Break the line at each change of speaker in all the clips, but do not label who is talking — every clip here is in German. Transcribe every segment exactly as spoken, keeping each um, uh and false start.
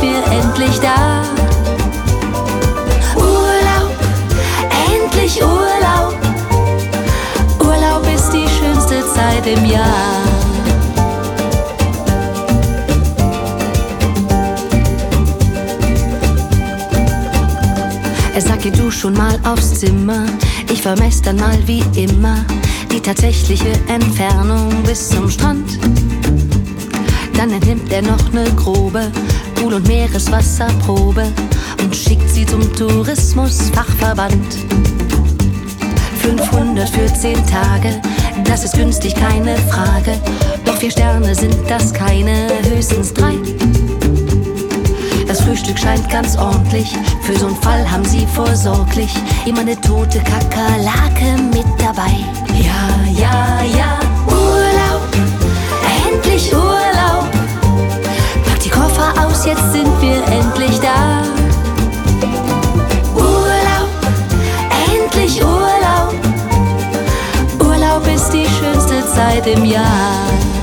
wir endlich da. Urlaub, endlich Urlaub. Urlaub ist die schönste Zeit im Jahr. Er sagt, geh du schon mal aufs Zimmer. Ich vermess dann mal wie immer die tatsächliche Entfernung bis zum Strand. Dann entnimmt er noch ne grobe Pool- und Meereswasserprobe und schickt sie zum Tourismusfachverband. fünfhundert für zehn Tage, das ist günstig, keine Frage. Doch vier Sterne sind das keine, höchstens drei. Das Frühstück scheint ganz ordentlich, für so'n Fall haben sie vorsorglich immer ne tote Kakerlake mit dabei. Ja, ja, ja, Urlaub, endlich Urlaub. Pack die Koffer aus, jetzt sind wir endlich da. Urlaub, endlich Urlaub. Urlaub ist die schönste Zeit im Jahr.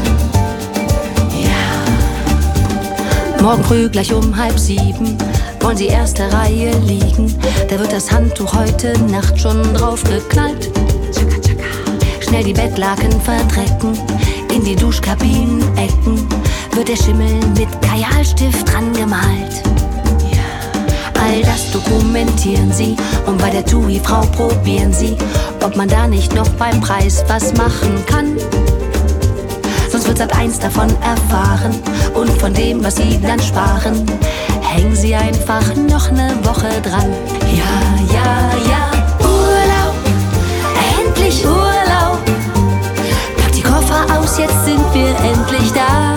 Morgen früh gleich um halb sieben wollen sie erste Reihe liegen. Da wird das Handtuch heute Nacht schon drauf geknallt. Schnell die Bettlaken verdrecken, in die Duschkabinenecken wird der Schimmel mit Kajalstift dran gemalt. All das dokumentieren sie und bei der T U I-Frau probieren sie, ob man da nicht noch beim Preis was machen kann. Sonst wird Sat eins davon erfahren und von dem, was sie dann sparen, hängen sie einfach noch ne Woche dran. Ja, ja, ja, Urlaub, endlich Urlaub. Pack die Koffer aus, jetzt sind wir endlich da.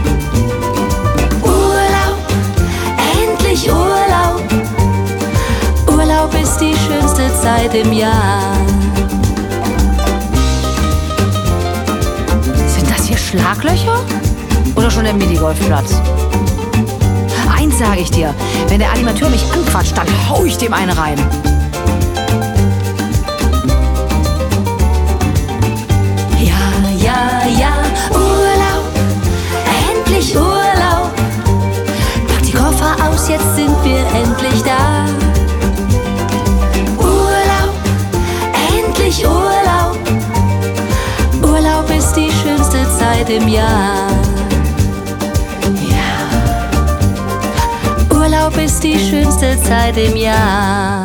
Urlaub, endlich Urlaub. Urlaub ist die schönste Zeit im Jahr.
Schlaglöcher oder schon der Minigolfplatz? Eins sage ich dir, wenn der Animateur mich anquatscht, dann hau ich dem eine rein.
Ja, ja, ja, Urlaub, endlich Urlaub. Pack die Koffer aus, jetzt sind wir endlich da. Urlaub, endlich Urlaub. Urlaub ist die schönste Zeit im Jahr. Ja. Urlaub ist die schönste Zeit im Jahr.